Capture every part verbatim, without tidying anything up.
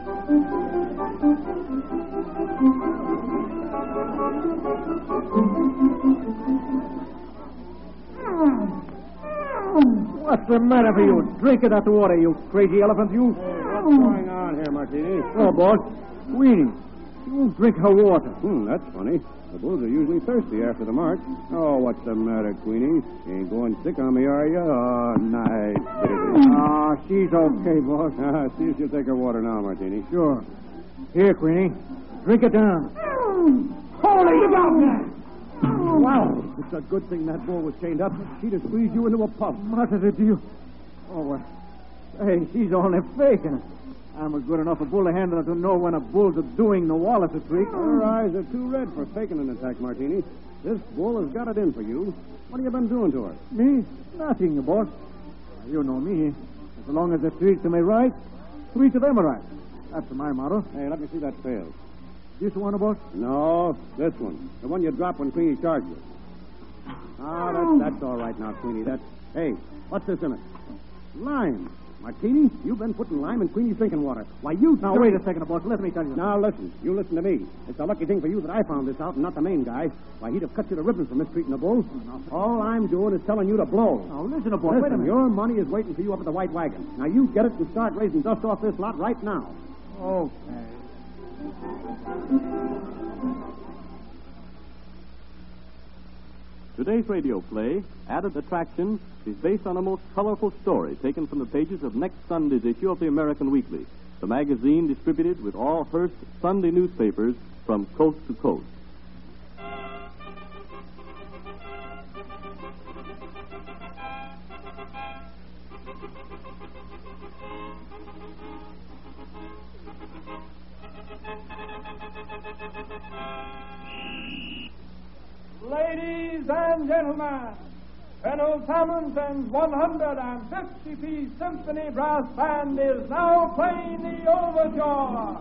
What's the matter with you? Drink it out the water, you crazy elephant, you. Hey, what's going on here, Martini? Oh, boss. Queenie, you won't drink her water. Hmm, that's funny. The bulls are usually thirsty after the march. Oh, what's the matter, Queenie? You ain't going sick on me, are you? Oh, nice. Ah, she's okay, boss. Uh, see if she'll take her water now, Martini. Sure. Here, Queenie. Drink it down. Holy God! Wow. It's a good thing that bull was chained up. She'd have squeezed you into a puff. What did it do? Oh, well. Hey, she's only faking it. I'm a good enough a bull handler to know when a bull's doing the Wallace a trick. Her eyes are too red for faking an attack, Martini. This bull has got it in for you. What have you been doing to her? Me? Nothing, boss. You know me. As long as the three to me right, three to them are right. That's my motto. Hey, let me see that tail. This one, boss? No, this one. The one you dropped when Queenie charged you. Ah, that's, that's all right now, Queenie. That's... Hey, what's this in it? Lime. Martini, you've been putting lime in Queenie's drinking water. Why, you... Now, wait a second, boss. Let me tell you. Now, listen. You listen to me. It's a lucky thing for you that I found this out and not the main guy. Why, he'd have cut you to ribbons for mistreating the bull. All I'm doing is telling you to blow. Now, listen, boss. Listen, wait a minute. Your money is waiting for you up at the White Wagon. Now, you get it and start raising dust off this lot right now. Okay. Today's radio play, Added Attraction, is based on a most colorful story taken from the pages of next Sunday's issue of the American Weekly, the magazine distributed with all Hearst Sunday newspapers from coast to coast. Ladies and gentlemen, Colonel Tomlinson's one hundred fifty piece symphony brass band is now playing the overture.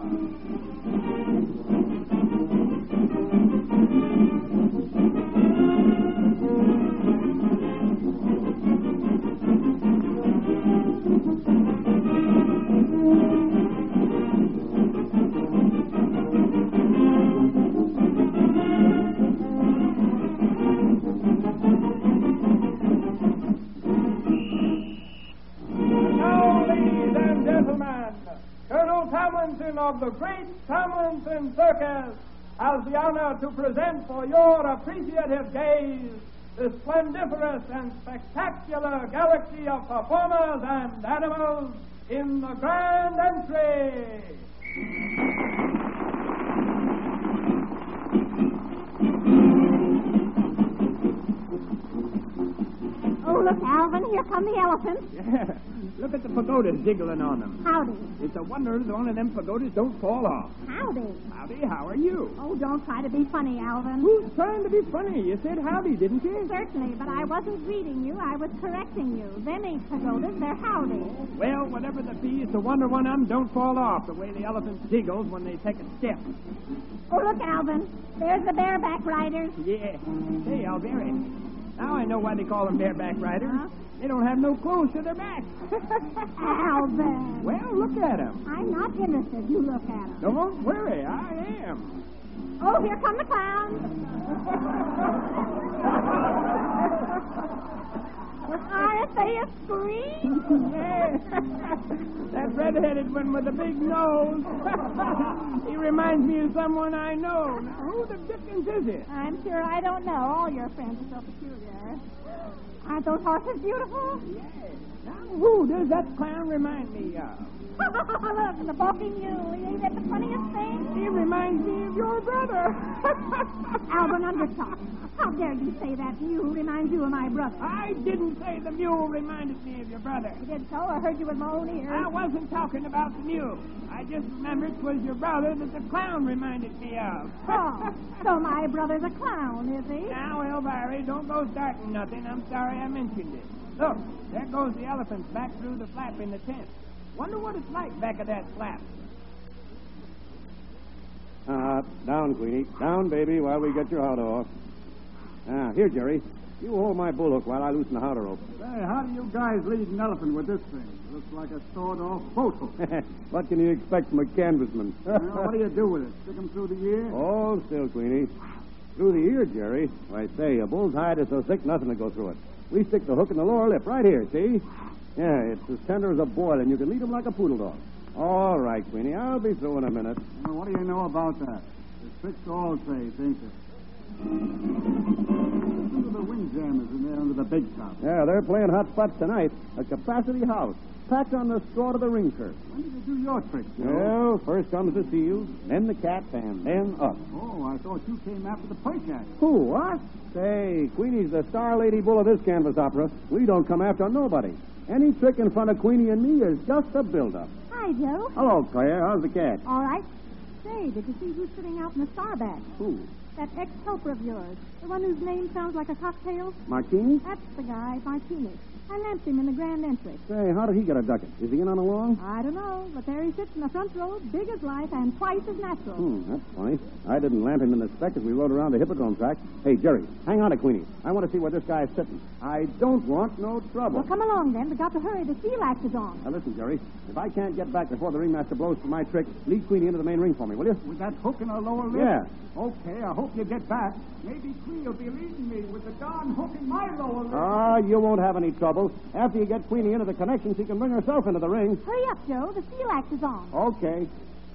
Of the great Tomlinson Circus has the honor to present for your appreciative gaze the splendiferous and spectacular galaxy of performers and animals in the grand entry. Oh, look, Alvin, here come the elephants. Yeah. Look at the pagodas jiggling on them. Howdy. It's a wonder that one of them pagodas don't fall off. Howdy. Howdy, how are you? Oh, don't try to be funny, Alvin. Who's trying to be funny? You said howdy, didn't you? Certainly, but I wasn't greeting you. I was correcting you. Them ain't pagodas, they're howdy. Well, whatever the be, it's a wonder one of them don't fall off the way the elephant jiggles when they take a step. Oh, look, Alvin. There's the bareback riders. Yeah. Hey, Alberry. Now I know why they call them bareback riders. Huh? They don't have no clothes to their backs. Alvin. Well, look at them. I'm not interested. You look at them. Don't worry, I am. Oh, here come the clowns. Aren't they a scream? Yeah. That red-headed one with the big nose. He reminds me of someone I know. Now, who the dickens is it? I'm sure I don't know. All your friends are so peculiar. Aren't those horses beautiful? Yeah. Now, who does that clown remind me of? Look, the bulky mule. Ain't that the funniest thing? He reminds me of your brother. Alvin Undertalk. How dare you say that mule reminds you of my brother? I didn't say the mule reminded me of your brother. You did so? I heard you with my own ears. I wasn't talking about the mule. I just remembered it was your brother that the clown reminded me of. Oh, so my brother's a clown, is he? Now, Elvira, don't go starting nothing. I'm sorry I mentioned it. Look, there goes the elephants back through the flap in the tent. Wonder what it's like back of that flap. Uh, down, Queenie. Down, baby, while we get your howdah off. Ah, here, Jerry. You hold my bull hook while I loosen the howdah rope. Say, how do you guys lead an elephant with this thing? Looks like a sawed-off photo. What can you expect from a canvasman? Now, what do you do with it? Stick him through the ear? Oh, still, Queenie. Through the ear, Jerry. Why, say, a bull's hide is so thick, nothing will go through it. We stick the hook in the lower lip, right here, see? Yeah, it's as tender as a boil, and you can lead him like a poodle dog. All right, Queenie, I'll be through in a minute. Now, what do you know about that? The trick's all safe, ain't it? Listen to the windjammers in there under the big top. Yeah, they're playing hot spots tonight. A capacity house. Packed on the straw to the ring curve. When did you do your trick, Joe? Well, first comes the seals, then the cat, and then us. Oh, I thought you came after the pike act. Who, what? Say, Queenie's the star lady bull of this canvas opera. We don't come after nobody. Any trick in front of Queenie and me is just a build-up. Hi, Joe. Hello, Claire. How's the cat? All right. Say, did you see who's sitting out in the starback? Who? That ex-helper of yours. The one whose name sounds like a cocktail? Martini? That's the guy, Martinez. I left him in the grand entry. Say, how did he get a ducat? Is he in on a long? I don't know, but there he sits in the front row, big as life and twice as natural. Hmm, that's funny. I didn't lamp him in the spec as we rode around the Hippodrome track. Hey, Jerry, hang on to Queenie. I want to see where this guy's sitting. I don't want no trouble. Well, come along then. We've got to hurry. The seal act is on. Now, listen, Jerry. If I can't get back before the ringmaster blows for my trick, lead Queenie into the main ring for me, will you? With that hook in her lower lip? Yeah. Okay, I hope you get back. Maybe Queen will be leading me with the darn hook in my lower lip. Ah, you won't have any trouble. After you get Queenie into the connection, she can bring herself into the ring. Hurry up, Joe. The seal act is on. Okay.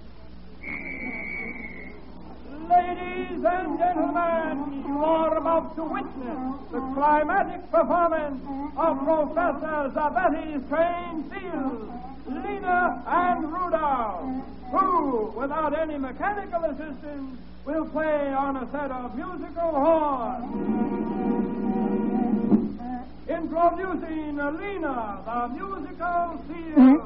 Ladies and gentlemen, you are about to witness the climatic performance of Professor Zabetti's trained seals, Lena and Rudolph, who, without any mechanical assistance, will play on a set of musical horns. Introducing Lena, the musical seal.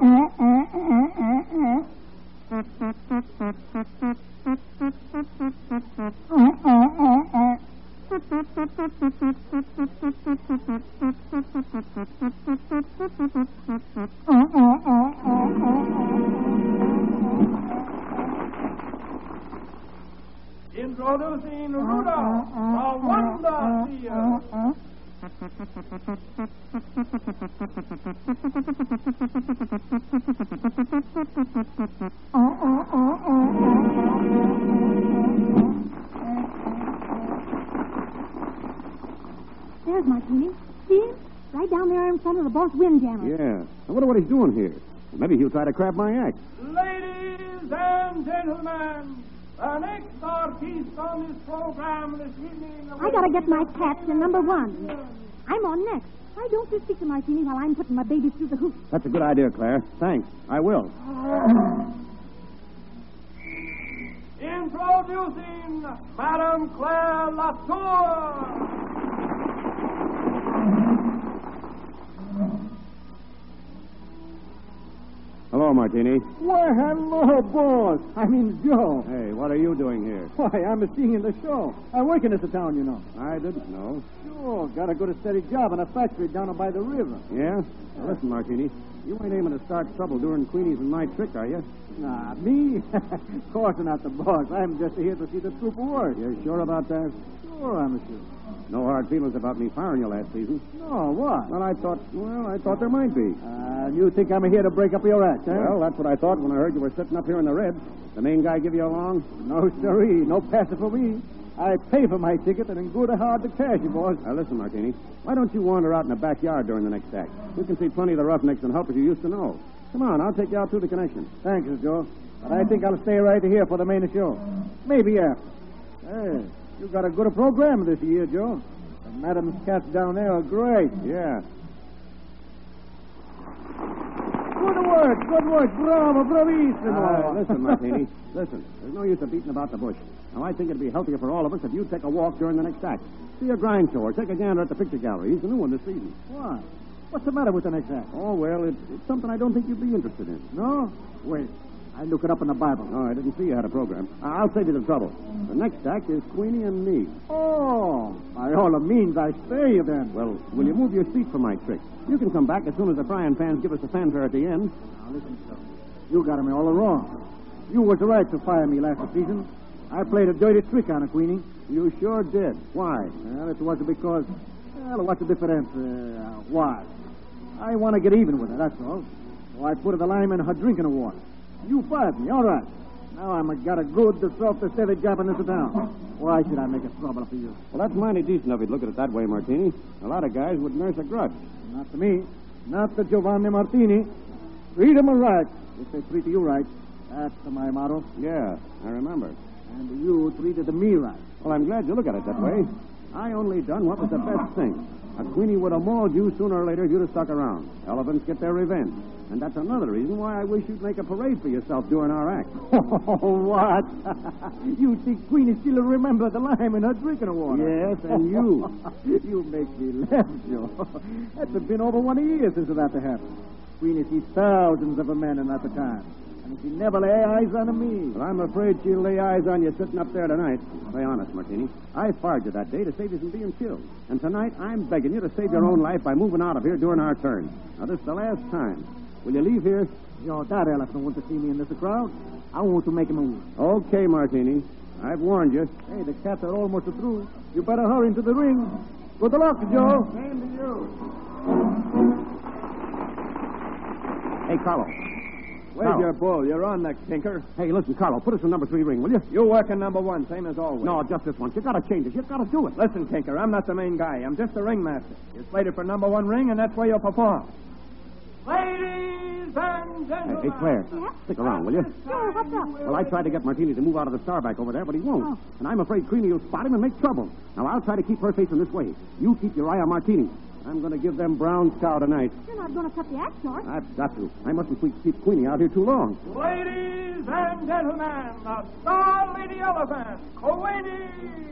Introducing Rudolph, the wonder seal. There's Martini. See him? Right down there in front of the boss windjammer. Yeah. I wonder what he's doing here. Maybe he'll try to crab my act. Ladies and gentlemen, the next artiste on this program this evening... I gotta get my cats in number one. I'm on next. Why don't you speak to Martini while I'm putting my baby through the hoop? That's a good idea, Claire. Thanks. I will. Introducing Madame Claire Latour. Hello, Martini. Why, hello, boss. I mean, Joe. Hey, what are you doing here? Why, I'm a seeing in the show. I work in this town, you know. I didn't know. Sure, got a good steady job in a factory down by the river. Yeah? Now, listen, Martini. You ain't aiming to start trouble during Queenie's and my trick, are you? Nah, me? Of course not the boss. I'm just here to see the troop of work. You're sure about that? Sure, I'm sure. No hard feelings about me firing you last season. No, what? Well, I thought, well, I thought there might be. Uh, you think I'm here to break up your act, huh? Well, that's what I thought when I heard you were sitting up here in the red. The main guy give you a long? No, sirree. No passing for me. I pay for my ticket, and in good or hard to cash you, boss. Now, listen, Martini. Why don't you wander out in the backyard during the next act? You can see plenty of the roughnecks and helpers you used to know. Come on, I'll take you out through the connection. Thanks, Joe. But I think I'll stay right here for the main show. Maybe after. Hey, you got a good program this year, Joe. The madam's cats down there are great. Yeah. Good work, good work. Bravo, bravissimo. Uh, listen, Martini. Listen, there's no use of beating about the bush. Now, I think it'd be healthier for all of us if you take a walk during the next act. See a grind show or take a gander at the picture gallery. He's the new one this season. What? What's the matter with the next act? Oh, well, it's, it's something I don't think you'd be interested in. No? Wait. I look it up in the Bible. Oh, I didn't see you had a program. I'll save you the trouble. The next act is Queenie and me. Oh, by all means, I stay then. Well, will you move your seat for my trick? You can come back as soon as the Bryan fans give us a fanfare at the end. Now, listen, sir. You got me all wrong. You was right to fire me last season. I played a dirty trick on a Queenie. You sure did. Why? Well, it was because... Well, what's the difference? Uh, why? I want to get even with her, that's all. So I put the lime in her drinking water. You fired me, all right. Now I'm a, got a good, the softest heavy job in this town. Why should I make a trouble for you? Well, that's mighty decent of you to look at it that way, Martini. A lot of guys would nurse a grudge. Not to me. Not to Giovanni Martini. Treat him right. If they treat you right, that's my motto. Yeah, I remember. And you treated me right. Well, I'm glad you look at it that way. I only done what was the best thing. A Queenie would have mauled you sooner or later if you'd have stuck around. Elephants get their revenge. And that's another reason why I wish you'd make a parade for yourself during our act. Oh, what? You think Queenie still remember the lime in her drinking water? Yes, and you. You make me laugh, Joe. That's been over one year since that happened. Queenie sees thousands of men in that time. And she never lay eyes on me. Well, I'm afraid she'll lay eyes on you sitting up there tonight. Play honest, Martini. I fired you that day to save you from being killed. And tonight I'm begging you to save your own life by moving out of here during our turn. Now, this is the last time. Will you leave here? Yo, that elephant wants to see me in this crowd. I want to make him move. Okay, Martini. I've warned you. Hey, the cats are almost through. You better hurry into the ring. Good luck, Joe. Same to you. Hey, Carlo. Where's Carlo. your bull? You're on the tinker. Hey, listen, Carlo. Put us in number three ring, will you? You work in number one, same as always. No, just this once. You gotta change it. You gotta do it. Listen, Tinker, I'm not the main guy. I'm just the ringmaster. You're slated for number one ring, and that's where you'll perform. Ladies and gentlemen. Hey, hey, Claire. Yeah? Stick around, will you? Sure, what's up? Well, I tried to get Martini to move out of the starback over there, but he won't. Oh. And I'm afraid Queenie will spot him and make trouble. Now, I'll try to keep her facing this way. You keep your eye on Martini. I'm going to give them brown scow tonight. You're not going to cut the act short. I've got to. I mustn't keep- keep Queenie out here too long. Ladies and gentlemen, the Star Lady Elephant, Queenie.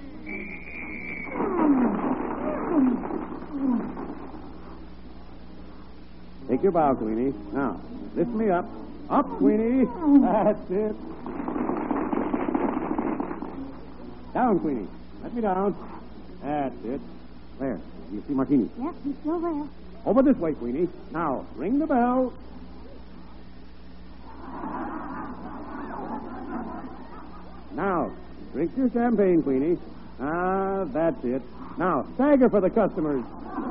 Take your bow, Queenie. Now, lift me up. Up, Queenie. That's it. Down, Queenie. Let me down. That's it. There. Do you see Martini? Yep, he's still there. Over this way, Queenie. Now, ring the bell. Now, drink your champagne, Queenie. Ah, that's it. Now, stagger for the customers.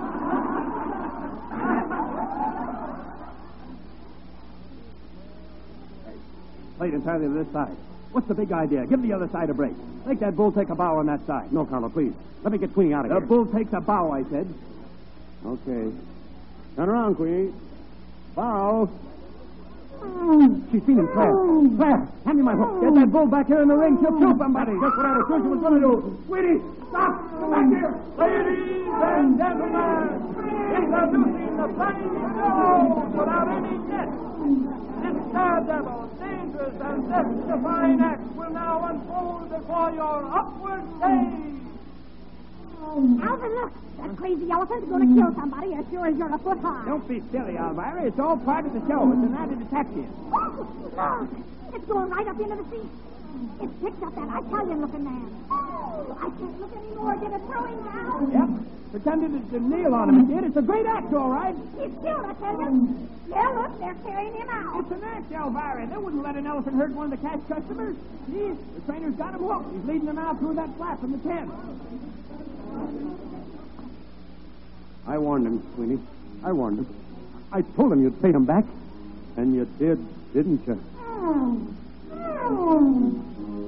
Plate entirely to this side. What's the big idea? Give the other side a break. Make that bull take a bow on that side. No, Carlo, please. Let me get Queenie out of The here. bull takes a bow, I said. Okay. Turn around, Queenie. Bow. She's seen him, Claire. Claire, hand me my hook. Get that bull back here in the ring. She'll kill somebody. That's what I was told you was going to do. Sweetie, stop. Come back here. Ladies and gentlemen, introducing the flying show without any nets. This daredevil, dangerous, and death-defying act will now unfold before your upward gaze. Alvin, look. That crazy elephant's going to kill somebody as sure as you're a foot high. Don't be silly, Elvira. It's all part of the show. It's an added attraction. Oh, look. It's going right up into the seat. It picks up that Italian-looking man. Oh, I can't look anymore. Get it throwing down. Yep. Pretended to kneel on him, kid. It's a great act, all right. He's killed, I tell you. Yeah, look, they're carrying him out. It's an act, Elvira. They wouldn't let an elephant hurt one of the cash customers. Geez, the trainer's got him hooked. He's leading them out through that flap in the tent. I warned him, Queenie. I warned him. I told him you'd pay him back. And you did, didn't you? Oh. Oh.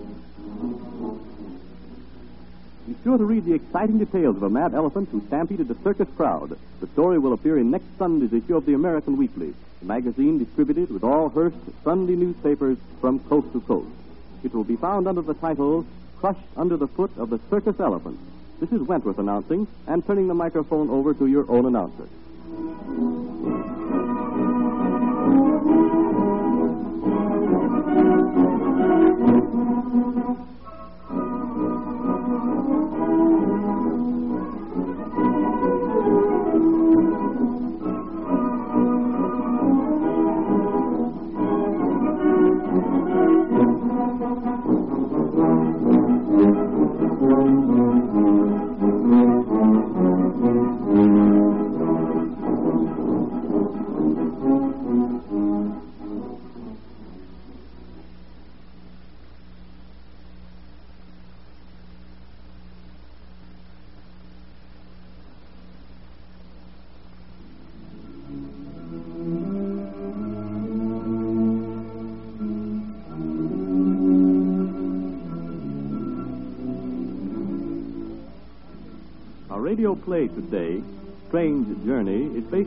Be sure to read the exciting details of a mad elephant who stampeded a circus crowd. The story will appear in next Sunday's issue of the American Weekly, a magazine distributed with all Hearst Sunday newspapers from coast to coast. It will be found under the title, Crushed Under the Foot of the Circus Elephant. This is Wentworth announcing and turning the microphone over to your own announcer. Our radio play today, Strange Journey, is based